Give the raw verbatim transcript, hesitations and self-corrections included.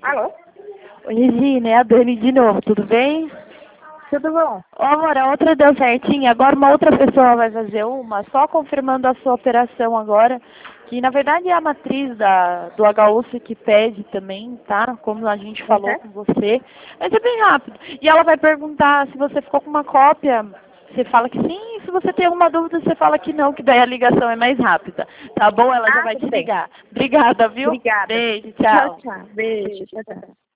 Alô? Oi, Regina, é a Dani de novo, tudo bem? Tudo bom? Ô, amor, a outra deu certinho, agora uma outra pessoa vai fazer uma, só confirmando a sua operação agora, que na verdade é a matriz da, do H U S que pede também, tá? Como a gente falou Uhum. com você, mas é bem rápido. E ela vai perguntar se você ficou com uma cópia, você fala que sim, se você tem alguma dúvida, você fala que não, que daí a ligação é mais rápida, tá bom? Ela já Ah, vai te tudo bem. ligar. Obrigada, viu? Obrigada. Beijo, Tchau, tchau. tchau. Beijo. Tchau, tchau.